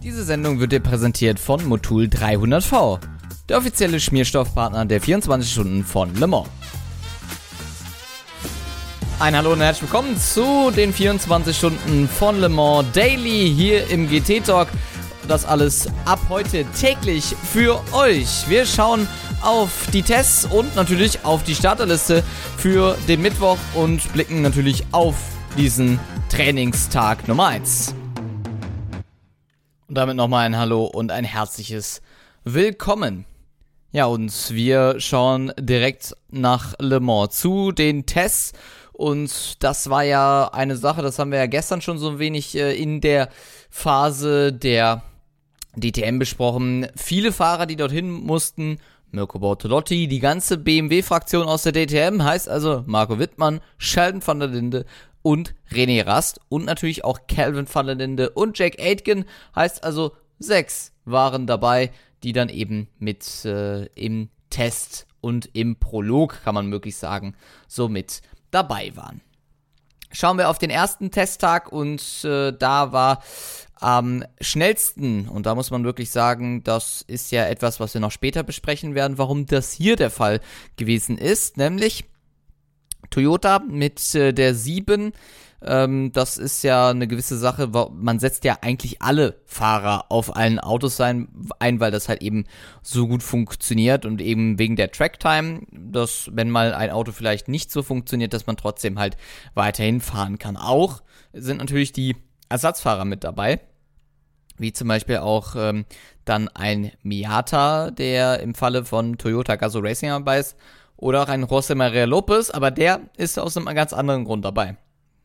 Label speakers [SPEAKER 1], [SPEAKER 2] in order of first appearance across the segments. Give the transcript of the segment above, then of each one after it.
[SPEAKER 1] Diese Sendung wird dir präsentiert von Motul 300V, der offizielle Schmierstoffpartner der 24 Stunden von Le Mans. Ein Hallo und herzlich willkommen zu den 24 Stunden von Le Mans Daily hier im GT Talk. Das alles ab heute täglich für euch. Wir schauen auf die Tests und natürlich auf die Starterliste für den Mittwoch und blicken natürlich auf diesen Trainingstag Nummer 1. Und damit nochmal ein Hallo und ein herzliches Willkommen. Ja, und wir schauen direkt nach Le Mans zu den Tests. Und das war ja eine Sache, das haben wir ja gestern schon so ein wenig in der Phase der DTM besprochen. Viele Fahrer, die dorthin mussten, Mirko Bortolotti, die ganze BMW-Fraktion aus der DTM, heißt also Marco Wittmann, Sheldon van der Linde und René Rast und natürlich auch Calvin van der Linde und Jack Aitken, heißt also 6 waren dabei, die dann eben mit im Test und im Prolog, kann man wirklich sagen, so mit dabei waren. Schauen wir auf den ersten Testtag und da war am schnellsten, und da muss man wirklich sagen, das ist ja etwas, was wir noch später besprechen werden, warum das hier der Fall gewesen ist, nämlich Toyota mit der 7, das ist ja eine gewisse Sache, man setzt ja eigentlich alle Fahrer auf allen Autos ein, weil das halt eben so gut funktioniert und eben wegen der Tracktime, dass wenn mal ein Auto vielleicht nicht so funktioniert, dass man trotzdem halt weiterhin fahren kann. Auch sind natürlich die Ersatzfahrer mit dabei, wie zum Beispiel auch dann ein Miata, der im Falle von Toyota Gazoo Racing dabei ist, oder auch ein José María López, aber der ist aus einem ganz anderen Grund dabei.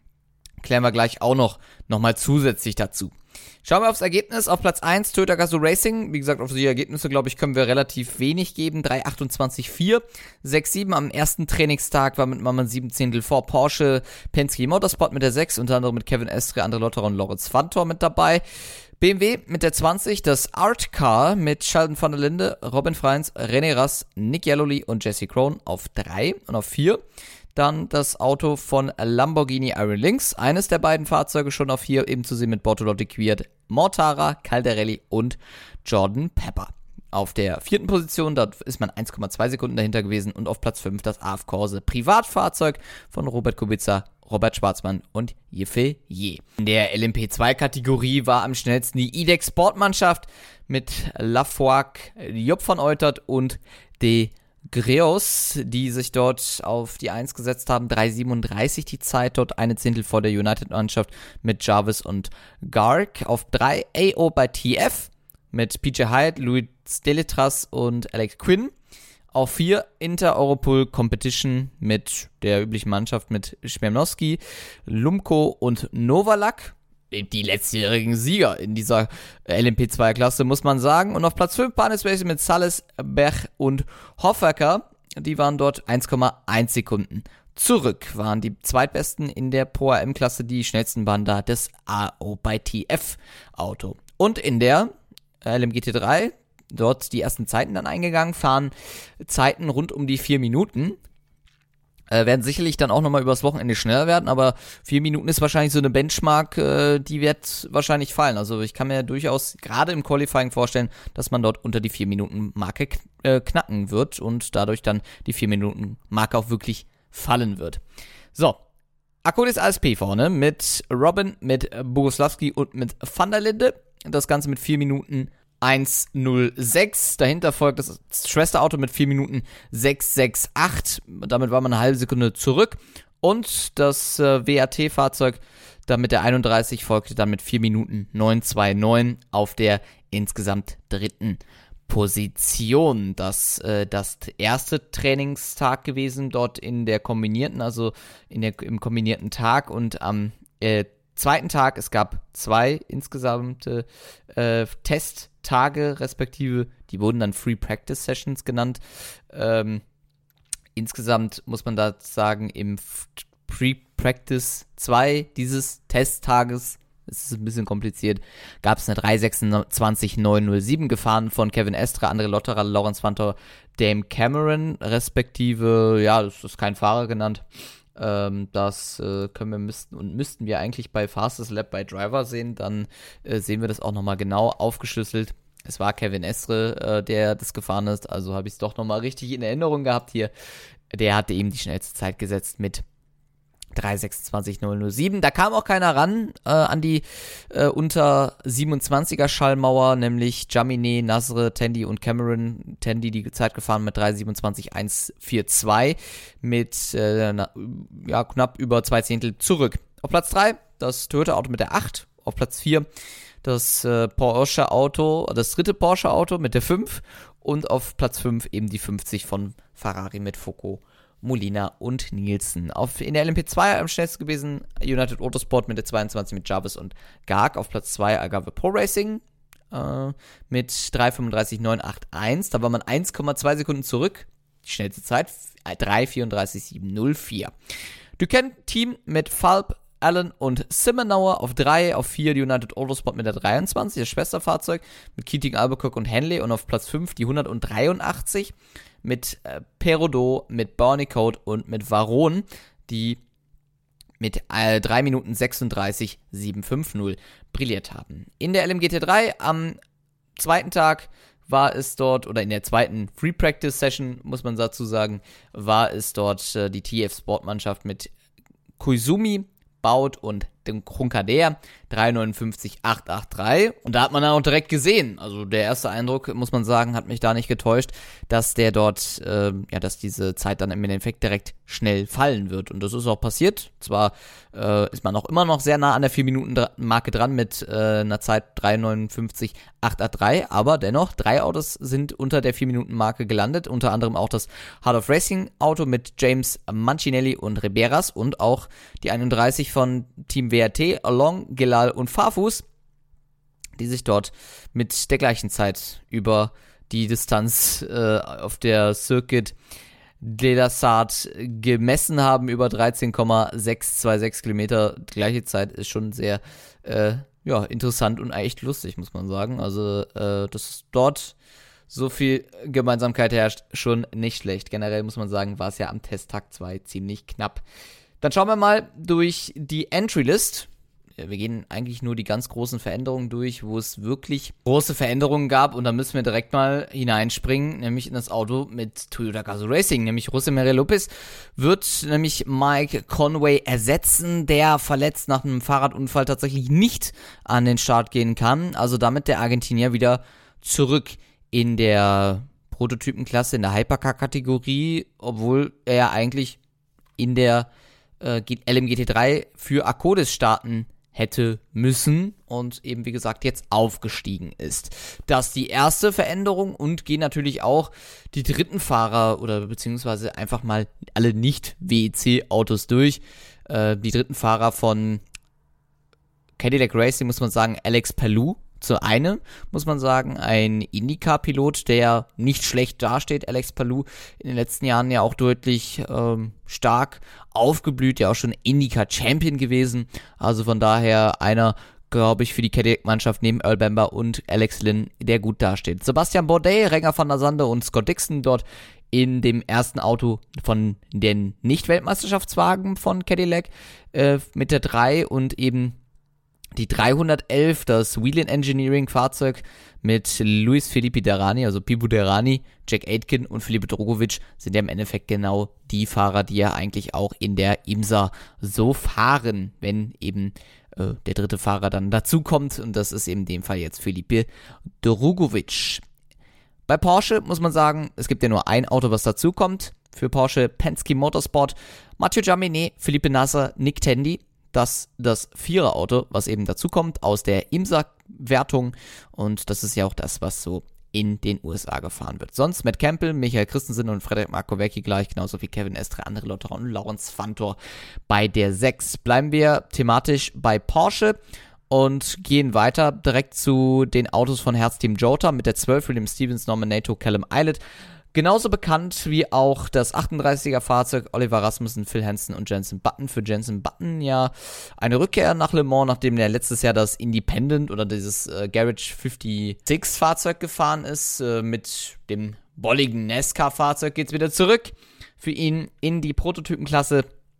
[SPEAKER 1] Klären wir gleich auch noch mal zusätzlich dazu. Schauen wir aufs Ergebnis. Auf Platz 1 Toyota Gazoo Racing. Wie gesagt, auf die Ergebnisse, glaube ich, können wir relativ wenig geben. 3,28,4. 6,7 am ersten Trainingstag war mit Mama 17 vor Porsche Penske Motorsport mit der 6, unter anderem mit Kevin Estre, André Lotterer und Lorenz Vanthoor mit dabei. BMW mit der 20, das Art Car mit Sheldon van der Linde, Robin Freins, René Rast, Nick Yelloly und Jesse Krohn auf 3 und auf 4. Dann das Auto von Lamborghini Iron Lynx, eines der beiden Fahrzeuge schon auf 4, eben zu sehen mit Bortolotti, Kwiat, Mortara, Caldarelli und Jordan Pepper. Auf der 4. Position, da ist man 1,2 Sekunden dahinter gewesen, und auf Platz 5 das AF Corse Privatfahrzeug von Robert Kubica, Robert Schwarzmann und Yifei Ye. In der LMP2-Kategorie war am schnellsten die IDEX Sportmannschaft mit Lafoac, Job van Eutert und De Greos, die sich dort auf die 1 gesetzt haben. 3,37 die Zeit, dort eine Zehntel vor der United-Mannschaft mit Jarvis und Garg. Auf 3 AO bei TF mit PJ Hyde, Louis Deletras und Alex Quinn. Auf 4 Inter-Europol Competition mit der üblichen Mannschaft mit Schmernowski, Lumko und Novalak. Die letztjährigen Sieger in dieser LMP2-Klasse, muss man sagen. Und auf Platz 5 Panis Racing mit Salles, Berg und Hoffacker. Die waren dort 1,1 Sekunden zurück. Waren die zweitbesten in der Pro-AM-Klasse. Die schnellsten waren da das AO bei TF-Auto. Und in der LMGT3, dort die ersten Zeiten dann eingegangen, fahren Zeiten rund um die 4 Minuten. Werden sicherlich dann auch nochmal übers Wochenende schneller werden, aber 4 Minuten ist wahrscheinlich so eine Benchmark, die wird wahrscheinlich fallen. Also ich kann mir durchaus gerade im Qualifying vorstellen, dass man dort unter die 4-Minuten-Marke knacken wird und dadurch dann die 4-Minuten-Marke auch wirklich fallen wird. So, Akkodis ASP vorne mit Robin, mit Boguslavski und mit Van der Linde. Das Ganze mit 4 Minuten 1,06. Dahinter folgt das Schwesterauto mit 4 Minuten 6,68. Damit war man eine halbe Sekunde zurück. Und das WAT-Fahrzeug, dann mit der 31, folgte dann mit 4 Minuten 9,29 auf der insgesamt 3. Position. Das erste Trainingstag gewesen dort in der kombinierten, also im kombinierten Tag, und am zweiten Tag, es gab 2 insgesamt Testtage, respektive, die wurden dann Free Practice Sessions genannt. Insgesamt muss man da sagen, im Free Practice 2 dieses Testtages, es ist ein bisschen kompliziert, gab es eine 3:26,907 gefahren von Kevin Estre, André Lotterer, Lorenz Vanthoor, Dame Cameron, respektive, ja, das ist kein Fahrer genannt, Das müssten wir eigentlich bei Fastest Lap bei Driver sehen. Dann sehen wir das auch nochmal genau aufgeschlüsselt. Es war Kevin Estre, der das gefahren ist, also habe ich es doch nochmal richtig in Erinnerung gehabt hier. Der hatte eben die schnellste Zeit gesetzt mit 3:26:007. Da kam auch keiner ran an die unter 27er Schallmauer, nämlich Jaminet, Nasr, Tandy und Cameron. Tandy die Zeit gefahren mit 3:27:142 mit knapp über 2 Zehntel zurück. Auf Platz 3 das Toyota-Auto mit der 8, auf Platz 4 das Porsche-Auto, das dritte Porsche-Auto mit der 5 und auf Platz 5 eben die 50 von Ferrari mit Focco, Molina und Nielsen. In der LMP2 am schnellsten gewesen United Autosport mit der 22 mit Jarvis und Garg. Auf Platz 2 Agave Pro Racing mit 3:35:981. Da war man 1,2 Sekunden zurück. Die schnellste Zeit 3:34:704. Duquesne Team mit Falb, Allen und Simenauer auf 3, auf 4 die United Autosport mit der 23, das Schwesterfahrzeug mit Keating, Albuquerque und Henley und auf Platz 5 die 183 mit Perrodot, mit Barnicode und mit Varon, die mit 3 Minuten 36:750 brilliert haben. In der LMGT3 am zweiten Tag war es dort, oder in der zweiten Free Practice Session, muss man dazu sagen, war es dort die TF Sportmannschaft mit Koizumi, Baut und dem Krunkader 3:59:883 und da hat man dann auch direkt gesehen, also der erste Eindruck, muss man sagen, hat mich da nicht getäuscht, dass der dort, dass diese Zeit dann im Endeffekt direkt schnell fallen wird und das ist auch passiert. Zwar ist man auch immer noch sehr nah an der 4-Minuten-Marke dran mit einer Zeit 3:59:883, aber dennoch 3 Autos sind unter der 4-Minuten-Marke gelandet, unter anderem auch das Heart of Racing Auto mit James Mancinelli und Riberas und auch die 31 von Team WRT, Along, Gelal und Farfus, die sich dort mit der gleichen Zeit über die Distanz auf der Circuit de la Sarthe gemessen haben, über 13,626 Kilometer. Die gleiche Zeit ist schon sehr interessant und echt lustig, muss man sagen. Also, dass dort so viel Gemeinsamkeit herrscht, schon nicht schlecht. Generell muss man sagen, war es ja am Testtag 2 ziemlich knapp. Dann schauen wir mal durch die Entry-List. Wir gehen eigentlich nur die ganz großen Veränderungen durch, wo es wirklich große Veränderungen gab. Und da müssen wir direkt mal hineinspringen, nämlich in das Auto mit Toyota Gazoo Racing. Nämlich José María López wird nämlich Mike Conway ersetzen, der verletzt nach einem Fahrradunfall tatsächlich nicht an den Start gehen kann. Also damit der Argentinier wieder zurück in der Prototypenklasse, in der Hypercar-Kategorie, obwohl er eigentlich in der LMGT3 für Akkodis starten hätte müssen und eben, wie gesagt, jetzt aufgestiegen ist. Das ist die erste Veränderung und gehen natürlich auch die dritten Fahrer oder beziehungsweise einfach mal alle Nicht-WEC-Autos durch. Die dritten Fahrer von Cadillac Racing, muss man sagen, Alex Palou. Zu einem, muss man sagen, ein IndyCar-Pilot, der nicht schlecht dasteht. Alex Palou in den letzten Jahren ja auch deutlich stark aufgeblüht, ja auch schon IndyCar-Champion gewesen. Also von daher einer, glaube ich, für die Cadillac-Mannschaft neben Earl Bamber und Alex Lynn, der gut dasteht. Sebastian Bourdais, Renger van der Sande und Scott Dixon dort in dem ersten Auto von den Nicht-Weltmeisterschaftswagen von Cadillac mit der 3 und eben die 311, das Whelen Engineering Fahrzeug mit Luis Felipe Derani, also Pipo Derani, Jack Aitken und Felipe Drogovic sind ja im Endeffekt genau die Fahrer, die ja eigentlich auch in der IMSA so fahren, wenn eben der dritte Fahrer dann dazukommt und das ist eben in dem Fall jetzt Felipe Drogovic. Bei Porsche muss man sagen, es gibt ja nur ein Auto, was dazukommt. Für Porsche Penske Motorsport, Mathieu Jaminet, Felipe Nasr, Nick Tandy. Das Vierer-Auto, was eben dazu kommt aus der IMSA-Wertung und das ist ja auch das, was so in den USA gefahren wird. Sonst Matt Campbell, Michael Christensen und Frederik Markowiecki gleich, genauso wie Kevin Estre, André Lotterer und Laurens Fantor bei der 6. Bleiben wir thematisch bei Porsche und gehen weiter direkt zu den Autos von Herzteam Jota mit der 12 William Stevens, Norman Nato, Callum Ilott. Genauso bekannt wie auch das 38er Fahrzeug Oliver Rasmussen, Phil Hansen und Jenson Button. Für Jenson Button ja eine Rückkehr nach Le Mans, nachdem er letztes Jahr das Independent oder dieses Garage 56 Fahrzeug gefahren ist. Mit dem bolligen NASCAR Fahrzeug geht's wieder zurück für ihn in die Prototypenklasse.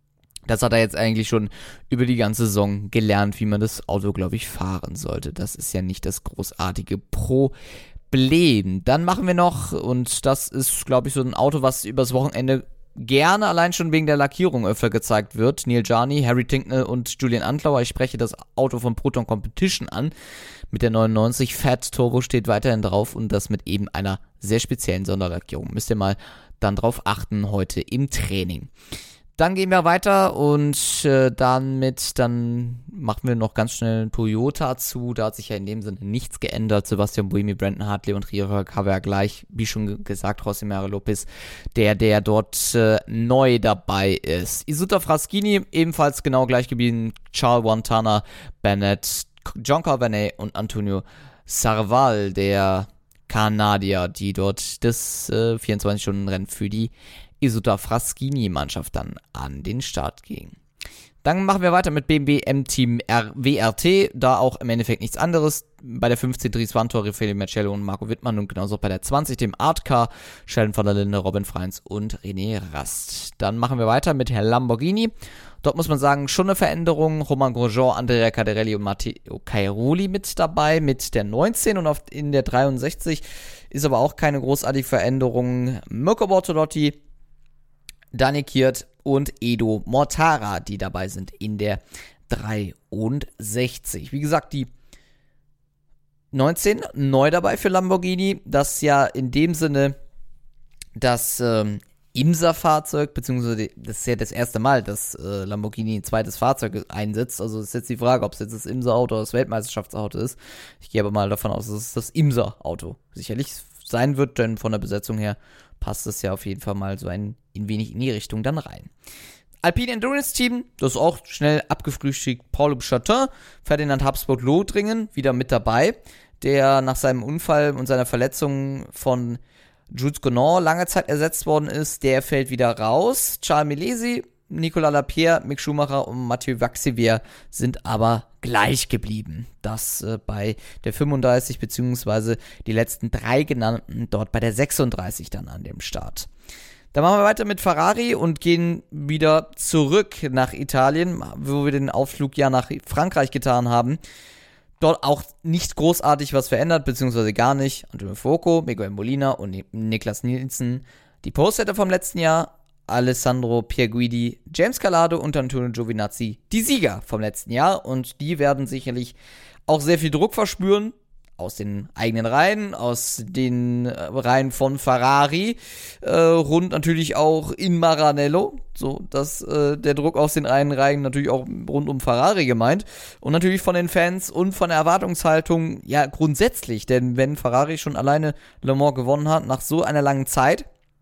[SPEAKER 1] Das hat er jetzt eigentlich schon über die ganze Saison gelernt, wie man das Auto, glaube ich, fahren sollte. Das ist ja nicht das großartige Problem. Dann machen wir noch, und das ist, glaube ich, so ein Auto, was übers Wochenende gerne allein schon wegen der Lackierung öfter gezeigt wird. Neil Jarni, Harry Tincknell und Julian Antlauer. Ich spreche das Auto von Proton Competition an. Mit der 99 Fat Turbo steht weiterhin drauf und das mit eben einer sehr speziellen Sonderlackierung. Müsst ihr mal dann drauf achten heute im Training. Dann gehen wir weiter und dann machen wir noch ganz schnell einen Toyota zu. Da hat sich ja in dem Sinne nichts geändert. Sebastian Buemi, Brandon Hartley und Rio Caber gleich, wie schon gesagt, José María López, der dort neu dabei ist. Isuta Fraschini ebenfalls genau gleich geblieben. Charles Wantana, Bennett, John Carvenet und Antonio Sarval, der Kanadier, die dort das 24-Stunden-Rennen für die Isuta Fraschini-Mannschaft dann an den Start ging. Dann machen wir weiter mit BMW M-Team WRT, da auch im Endeffekt nichts anderes. Bei der 15 Dries Vanthoor, Raffaele Marcello und Marco Wittmann und genauso bei der 20 dem Artcar, Sheldon van der Linde, Robin Freins und René Rast. Dann machen wir weiter mit Herr Lamborghini. Dort muss man sagen, schon eine Veränderung. Romain Grosjean, Andrea Cadarelli und Matteo Cairoli mit dabei, mit der 19 und in der 63 ist aber auch keine großartige Veränderung. Mirko Bortolotti, Dani Kiert und Edo Mortara, die dabei sind in der 63. Wie gesagt, die 19 neu dabei für Lamborghini. Das ist ja in dem Sinne das IMSA-Fahrzeug, beziehungsweise das ist ja das erste Mal, dass Lamborghini ein zweites Fahrzeug einsetzt. Also ist jetzt die Frage, ob es jetzt das IMSA-Auto oder das Weltmeisterschaftsauto ist. Ich gehe aber mal davon aus, dass es das IMSA-Auto sicherlich sein wird, denn von der Besetzung her passt es ja auf jeden Fall mal so ein wenig in die Richtung dann rein. Alpine Endurance Team, das ist auch schnell abgefrühstückt. Paul Chatin, Ferdinand Habsburg-Lothringen wieder mit dabei, der nach seinem Unfall und seiner Verletzung von Jules Gonor lange Zeit ersetzt worden ist. Der fällt wieder raus. Charles Milesi, Nicolas Lapierre, Mick Schumacher und Mathieu Vaxivier sind aber gleich geblieben. Das bei der 35 beziehungsweise die letzten 3 genannten dort bei der 36 dann an dem Start. Dann machen wir weiter mit Ferrari und gehen wieder zurück nach Italien, wo wir den Ausflug ja nach Frankreich getan haben. Dort auch nicht großartig was verändert, beziehungsweise gar nicht. Antonio Fuoco, Miguel Molina und Niklas Nielsen, die Postsetter vom letzten Jahr. Alessandro Pierguidi, James Calado und Antonio Giovinazzi, die Sieger vom letzten Jahr. Und die werden sicherlich auch sehr viel Druck verspüren. Aus den eigenen Reihen, aus den Reihen von Ferrari, rund natürlich auch in Maranello, so dass der Druck aus den eigenen Reihen natürlich auch rund um Ferrari gemeint und natürlich von den Fans und von der Erwartungshaltung, ja grundsätzlich, denn wenn Ferrari schon alleine Le Mans gewonnen hat, nach so einer langen Zeit,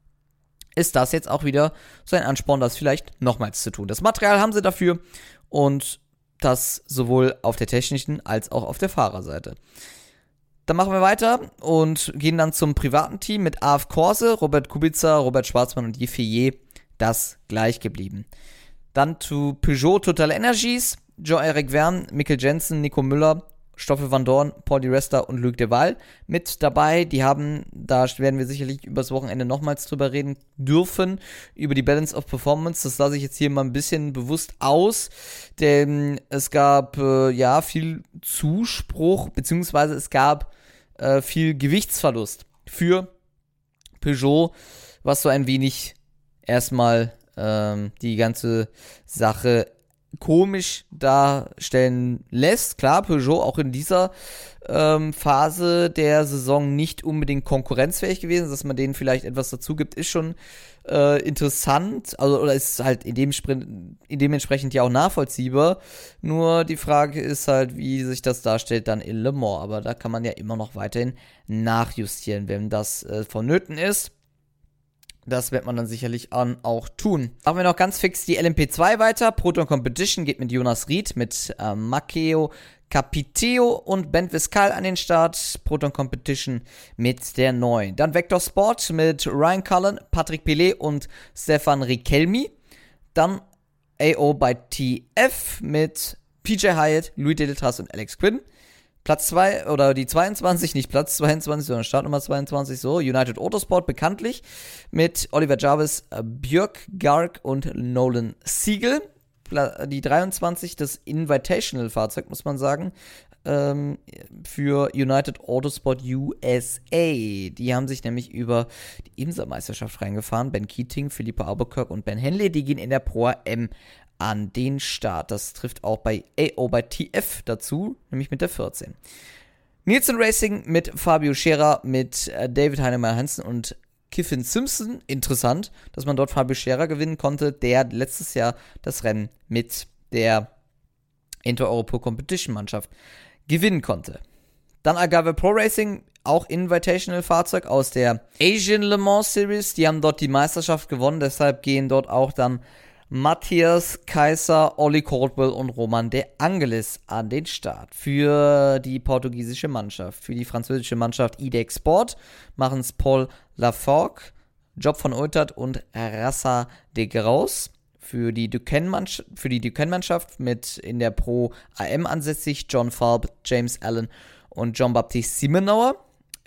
[SPEAKER 1] ist das jetzt auch wieder so ein Ansporn, das vielleicht nochmals zu tun. Das Material haben sie dafür und das sowohl auf der technischen als auch auf der Fahrerseite. Dann machen wir weiter und gehen dann zum privaten Team mit AF Corse, Robert Kubica, Robert Schwarzmann und Yves Fillier, das gleich geblieben. Dann zu Peugeot Total Energies, Jean-Eric Verne, Mikkel Jensen, Nico Müller, Stoffel van Dorn, Paul Di Resta und Luc Deval mit dabei. Die haben, da werden wir sicherlich übers Wochenende nochmals drüber reden dürfen, über die Balance of Performance. Das lasse ich jetzt hier mal ein bisschen bewusst aus, denn es gab viel Zuspruch, beziehungsweise es gab viel Gewichtsverlust für Peugeot, was so ein wenig erstmal die ganze Sache komisch darstellen lässt. Klar, Peugeot auch in dieser Phase der Saison nicht unbedingt konkurrenzfähig gewesen, dass man denen vielleicht etwas dazu gibt, ist schon interessant, also oder ist halt dementsprechend ja auch nachvollziehbar. Nur die Frage ist halt, wie sich das darstellt dann in Le Mans, aber da kann man ja immer noch weiterhin nachjustieren, wenn das vonnöten ist. Das wird man dann sicherlich auch tun. Machen wir noch ganz fix die LMP2 weiter. Proton Competition geht mit Jonas Ried, mit Matteo Capiteo und Ben Viscal an den Start. Proton Competition mit der 9. Dann Vector Sport mit Ryan Cullen, Patrick Pilet und Stefan Riquelme. Dann AO bei TF mit PJ Hyatt, Louis Deletras und Alex Quinn. Platz 2 oder die 22, nicht Platz 22, sondern Startnummer 22, so, United Autosport bekanntlich mit Oliver Jarvis, Björk Garg und Nolan Siegel. die 23 das Invitational-Fahrzeug, muss man sagen, für United Autosport USA. Die haben sich nämlich über die IMSA-Meisterschaft reingefahren. Ben Keating, Philippe Albuquerque und Ben Henley, die gehen in der Pro AM an den Start. Das trifft auch bei TF dazu, nämlich mit der 14. Nielsen Racing mit Fabio Scherer, mit David Heinemeier-Hansen und Kyffin Simpson. Interessant, dass man dort Fabio Scherer gewinnen konnte, der letztes Jahr das Rennen mit der Inter-Europol Competition Mannschaft gewinnen konnte. Dann Agave Pro Racing, auch Invitational-Fahrzeug aus der Asian Le Mans Series. Die haben dort die Meisterschaft gewonnen, deshalb gehen dort auch dann Matthias Kaiser, Olli Caldwell und Roman de Angelis an den Start. Für die portugiesische Mannschaft, für die französische Mannschaft IDEC Sport machen es Paul Laforgue, Job von Ultert und Rassa de Graus. Für die Duquesne-Mannschaft mit in der Pro AM ansässig John Falb, James Allen und Jean-Baptiste Simenauer.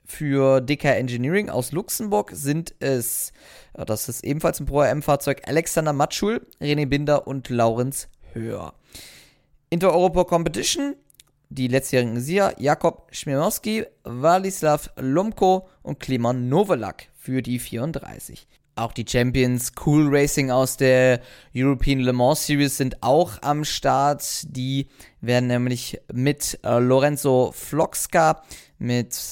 [SPEAKER 1] Für DK Engineering aus Luxemburg sind es, das ist ebenfalls ein Pro AM-Fahrzeug, Alexander Matschul, René Binder und Laurenz Höher. Inter-Europa Competition, die letztjährigen Sieger Jakob Schmirowski, Wladislav Lomko und Kliman Novelak für die 34. Auch die Champions Cool Racing aus der European Le Mans Series sind auch am Start. Die werden nämlich mit Lorenzo Floxka, mit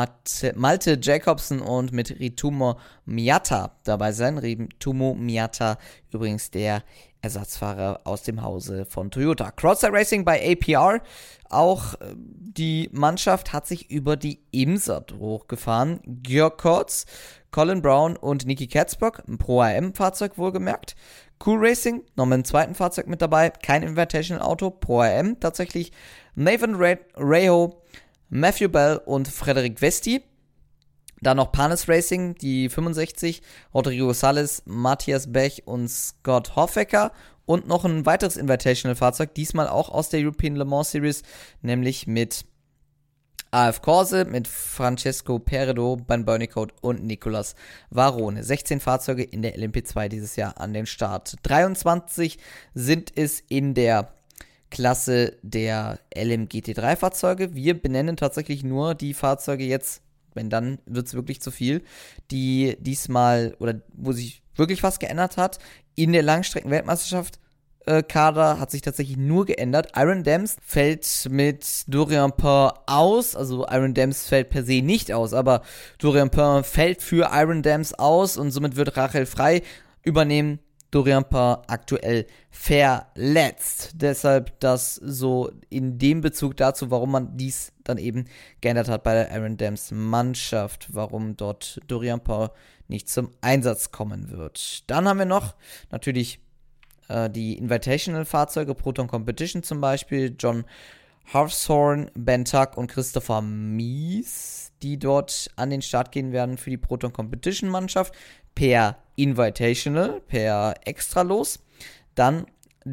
[SPEAKER 1] Malte Jacobsen und mit Ritumo Miata dabei sein. Ritumo Miata, übrigens der Ersatzfahrer aus dem Hause von Toyota. Crowdside Racing bei APR. Auch die Mannschaft hat sich über die IMSA hochgefahren. Georg Kurz, Colin Brown und Niki Katzberg, ein Pro-AM-Fahrzeug wohlgemerkt. Cool Racing, noch mit einem zweiten Fahrzeug mit dabei, kein Invitational-Auto, Pro-AM tatsächlich. Nathan Reho, Matthew Bell und Frederik Vesti. Dann noch Panis Racing, die 65, Rodrigo Sales, Matthias Bech und Scott Hoffecker. Und noch ein weiteres Invitational-Fahrzeug, diesmal auch aus der European Le Mans Series, nämlich mit AF Corse, mit Francesco Peredo, Ben Bernicoat und Nicolas Varone. 16 Fahrzeuge in der LMP2 dieses Jahr an den Start. 23 sind es in der Klasse der LMGT3-Fahrzeuge. Wir benennen tatsächlich nur die Fahrzeuge jetzt, wenn dann wird es wirklich zu viel, die diesmal, oder wo sich wirklich was geändert hat. In der Langstrecken-Weltmeisterschaft Kader hat sich tatsächlich nur geändert. Iron Dams fällt mit Dorian Perrin aus, also Iron Dams fällt per se nicht aus, aber Dorian Perrin fällt für Iron Dams aus und somit wird Rachel Frei übernehmen. Dorian Perrin aktuell verletzt. Deshalb das so in dem Bezug dazu, warum man dies dann eben geändert hat bei der Iron Dams Mannschaft, warum dort Dorian Perrin nicht zum Einsatz kommen wird. Dann haben wir noch natürlich die Invitational-Fahrzeuge, Proton Competition zum Beispiel, John Hartshorn, Ben Tuck und Christopher Mies, die dort an den Start gehen werden für die Proton Competition-Mannschaft per Invitational, per Extralos. Dann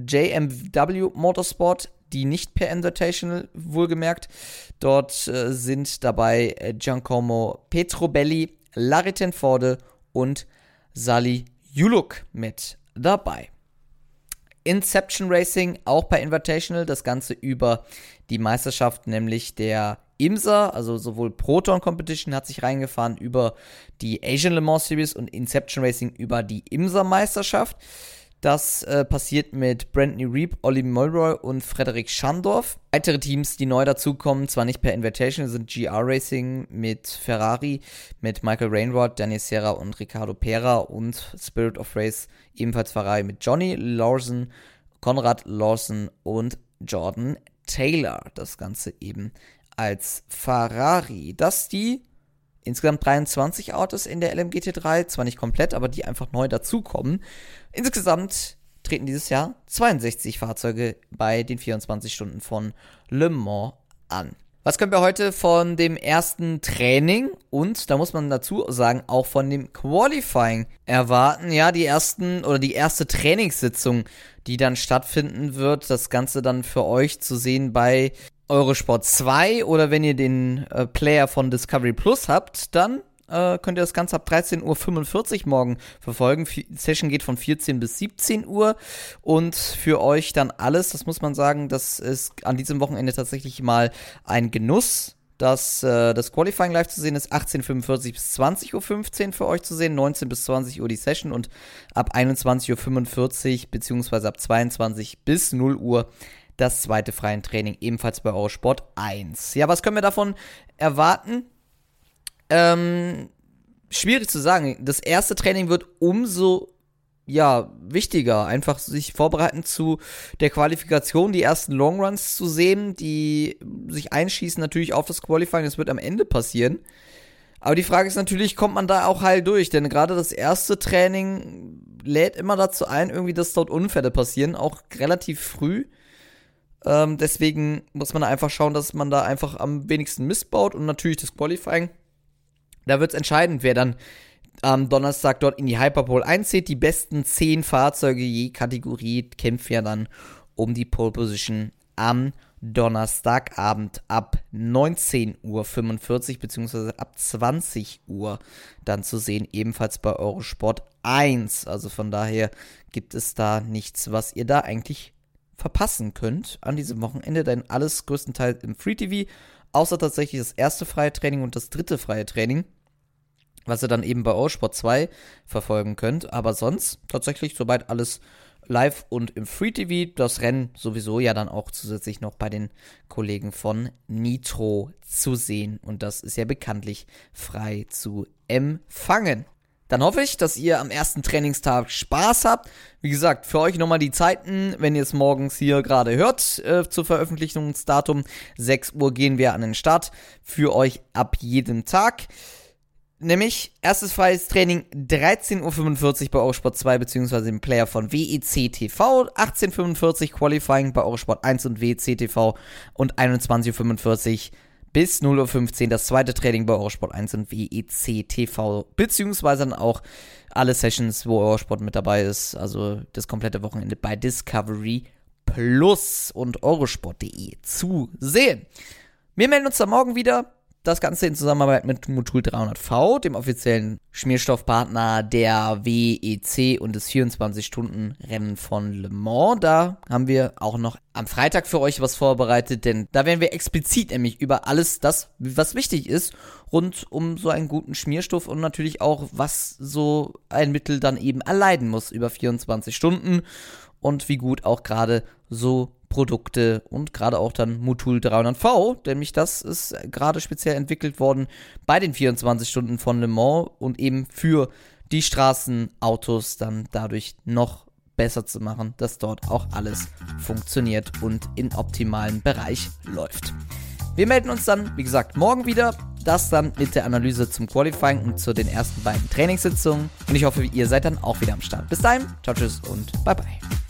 [SPEAKER 1] JMW Motorsport, die nicht per Invitational wohlgemerkt. Dort sind dabei Giacomo Petrobelli, Larry Tenforde und Sali Juluk mit dabei. Inception Racing, auch bei Invitational, das Ganze über die Meisterschaft, nämlich der IMSA, also sowohl Proton Competition hat sich reingefahren über die Asian Le Mans Series und Inception Racing über die IMSA-Meisterschaft. Das passiert mit Brandon Reeb, Olli Mulroy und Frederik Schandorf. Weitere Teams, die neu dazukommen, zwar nicht per Invitational, sind GR Racing mit Ferrari, mit Michael Rainrod, Daniel Serra und Ricardo Pera und Spirit of Race, ebenfalls Ferrari mit Johnny Lawson, Konrad Lawson und Jordan Taylor. Das Ganze eben als Ferrari. Dass die insgesamt 23 Autos in der LMGT3, zwar nicht komplett, aber die einfach neu dazukommen. Insgesamt treten dieses Jahr 62 Fahrzeuge bei den 24 Stunden von Le Mans an. Was können wir heute von dem ersten Training und, da muss man dazu sagen, auch von dem Qualifying erwarten? Ja, die erste Trainingssitzung, die dann stattfinden wird, das Ganze dann für euch zu sehen bei Eurosport 2 oder wenn ihr den Player von Discovery Plus habt, dann könnt ihr das Ganze ab 13:45 Uhr morgen verfolgen. Die Session geht von 14 bis 17 Uhr und für euch dann alles, das muss man sagen, das ist an diesem Wochenende tatsächlich mal ein Genuss, dass das Qualifying live zu sehen ist, 18:45 bis 20:15 Uhr für euch zu sehen, 19 bis 20 Uhr die Session und ab 21:45 Uhr beziehungsweise ab 22 bis 0 Uhr das zweite freie Training, ebenfalls bei Eurosport 1. Ja, was können wir davon erwarten? Schwierig zu sagen. Das erste Training wird umso wichtiger, einfach sich vorbereiten zu der Qualifikation, die ersten Longruns zu sehen, die sich einschießen natürlich auf das Qualifying, das wird am Ende passieren. Aber die Frage ist natürlich, kommt man da auch heil durch? Denn gerade das erste Training lädt immer dazu ein, irgendwie, dass dort Unfälle passieren, auch relativ früh. Deswegen muss man einfach schauen, dass man da einfach am wenigsten Mist baut und natürlich das Qualifying. Da wird es entscheidend, wer dann am Donnerstag dort in die Hyperpole einzieht. Die besten 10 Fahrzeuge je Kategorie kämpfen ja dann um die Pole Position am Donnerstagabend ab 19:45 Uhr bzw. ab 20 Uhr dann zu sehen, ebenfalls bei Eurosport 1. Also von daher gibt es da nichts, was ihr da eigentlich verpassen könnt an diesem Wochenende, denn alles größtenteils im Free TV, außer tatsächlich das erste freie Training und das dritte freie Training, was ihr dann eben bei Eurosport 2 verfolgen könnt. Aber sonst tatsächlich soweit alles live und im Free TV. Das Rennen sowieso ja dann auch zusätzlich noch bei den Kollegen von Nitro zu sehen. Und das ist ja bekanntlich frei zu empfangen. Dann hoffe ich, dass ihr am ersten Trainingstag Spaß habt. Wie gesagt, für euch nochmal die Zeiten, wenn ihr es morgens hier gerade hört, zur Veröffentlichungsdatum. 6 Uhr gehen wir an den Start. Für euch ab jedem Tag. Nämlich, erstes freies Training 13:45 Uhr bei Eurosport 2 bzw. im Player von WEC TV, 18:45 Uhr Qualifying bei Eurosport 1 und WEC TV und 21:45 Uhr bis 0:15 Uhr das zweite Training bei Eurosport 1 und WEC TV, beziehungsweise dann auch alle Sessions, wo Eurosport mit dabei ist, also das komplette Wochenende bei Discovery Plus und Eurosport.de zu sehen. Wir melden uns dann morgen wieder. Das Ganze in Zusammenarbeit mit Motul 300V, dem offiziellen Schmierstoffpartner der WEC und des 24-Stunden-Rennen von Le Mans. Da haben wir auch noch am Freitag für euch was vorbereitet, denn da werden wir explizit nämlich über alles das, was wichtig ist, rund um so einen guten Schmierstoff und natürlich auch, was so ein Mittel dann eben erleiden muss über 24 Stunden und wie gut auch gerade so Produkte und gerade auch dann Motul 300V, nämlich das ist gerade speziell entwickelt worden bei den 24 Stunden von Le Mans und eben für die Straßenautos dann dadurch noch besser zu machen, dass dort auch alles funktioniert und im optimalen Bereich läuft. Wir melden uns dann, wie gesagt, morgen wieder. Das dann mit der Analyse zum Qualifying und zu den ersten beiden Trainingssitzungen. Und ich hoffe, ihr seid dann auch wieder am Start. Bis dahin, ciao, tschüss und bye bye.